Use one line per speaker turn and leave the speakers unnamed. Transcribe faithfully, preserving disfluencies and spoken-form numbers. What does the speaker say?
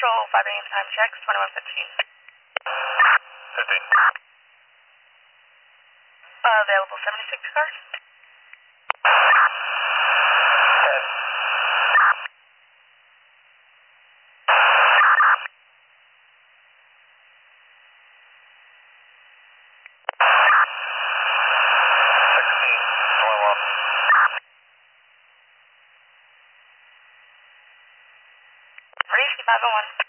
Central, five a m time checks, twenty-one fifteen.
fifteen.
Uh, available seventy-six cars.
ten. sixteen. Going well.
Reese, five oh one.